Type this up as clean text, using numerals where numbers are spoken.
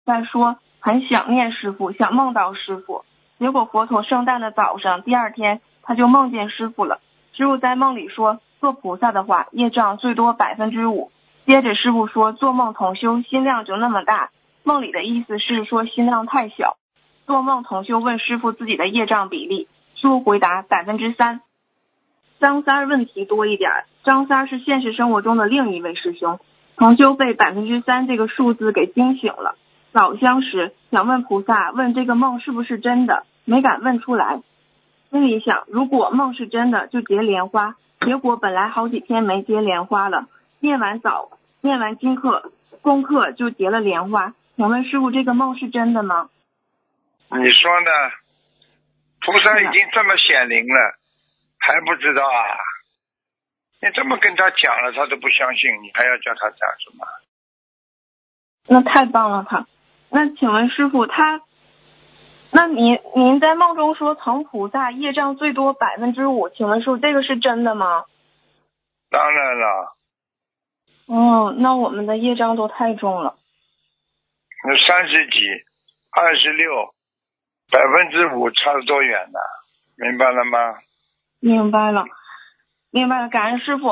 在说很想念师傅，想梦到师傅。结果佛陀圣诞的早上，第二天他就梦见师傅了。师傅在梦里说，做菩萨的话，业障最多5%。接着师傅说，做梦同修，心量就那么大。梦里的意思是说心量太小。做梦同修问师傅自己的业障比例，师傅回答3%。张三问题多一点，张三是现实生活中的另一位师兄，同修被3%这个数字给惊醒了。老相识，想问菩萨，问这个梦是不是真的，没敢问出来。心里想，如果梦是真的，就结莲花。结果本来好几天没结莲花了，念完经课功课就结了莲花。请问师傅，这个梦是真的吗？ 你说呢？菩萨已经这么显灵了，还不知道啊？你这么跟他讲了，他都不相信，你还要叫他讲什么？ 那太棒了他。那请问师傅，那您在梦中说曾菩萨业障最多5%，请问师傅这个是真的吗？ 当然了。 哦，那我们的业障都太重了。 那30几、26%，5%差得多远呢？明白了吗？ 明白了，感恩师傅。